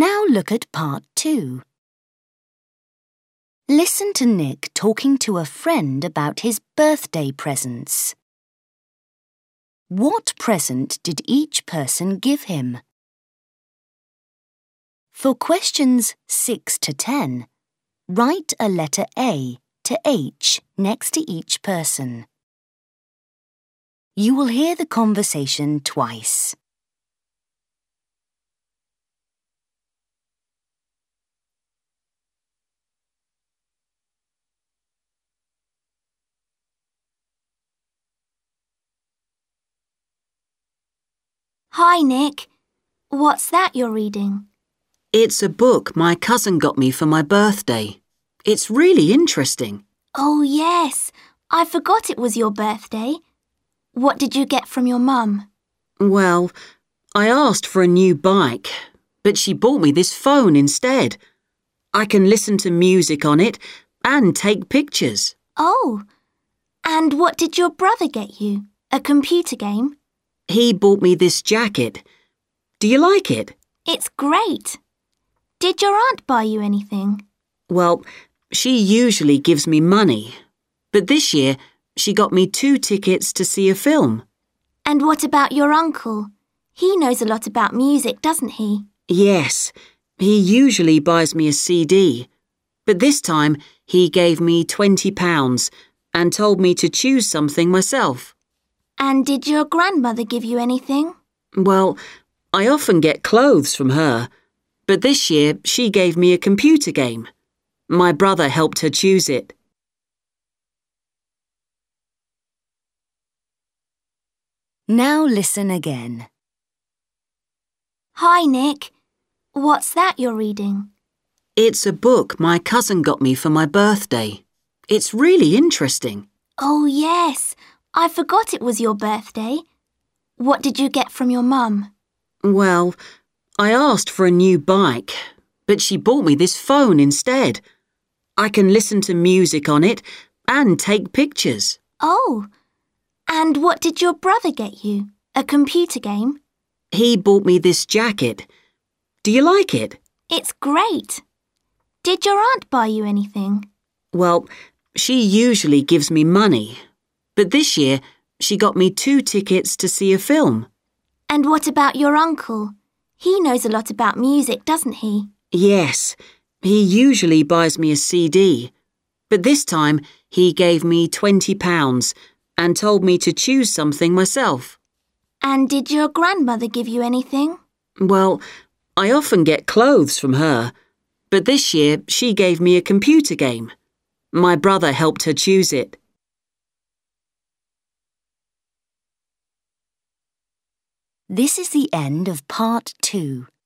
Now look at part 2. Listen to Nick talking to a friend about his birthday presents. What present did each person give him? For questions 6 to 10, write a letter A to H next to each person. You will hear the conversation twice. Hi, Nick. What's that you're reading? It's a book my cousin got me for my birthday. It's really interesting. Oh, yes. I forgot it was your birthday. What did you get from your mum? Well, I asked for a new bike, but she bought me this phone instead. I can listen to music on it and take pictures. Oh, and what did your brother get you? A computer game? He bought me this jacket. Do you like it? It's great. Did your aunt buy you anything? Well, she usually gives me money, but this year she got me 2 tickets to see a film. And what about your uncle? He knows a lot about music, doesn't he? Yes, he usually buys me a CD, but this time he gave me £20 and told me to choose something myself. And did your grandmother give you anything? Well, I often get clothes from her, but this year she gave me a computer game. My brother helped her choose it. Now listen again. Hi, Nick. What's that you're reading? It's a book my cousin got me for my birthday. It's really interesting. Oh, yes. I forgot it was your birthday. What did you get from your mum? Well, I asked for a new bike, but she bought me this phone instead. I can listen to music on it and take pictures. Oh, and what did your brother get you? A computer game? He bought me this jacket. Do you like it? It's great. Did your aunt buy you anything? Well, she usually gives me money, but this year she got me 2 tickets to see a film. And what about your uncle? He knows a lot about music, doesn't he? Yes, he usually buys me a CD, but this time he gave me £20 and told me to choose something myself. And did your grandmother give you anything? Well, I often get clothes from her, but this year she gave me a computer game. My brother helped her choose it. This is the end of part 2.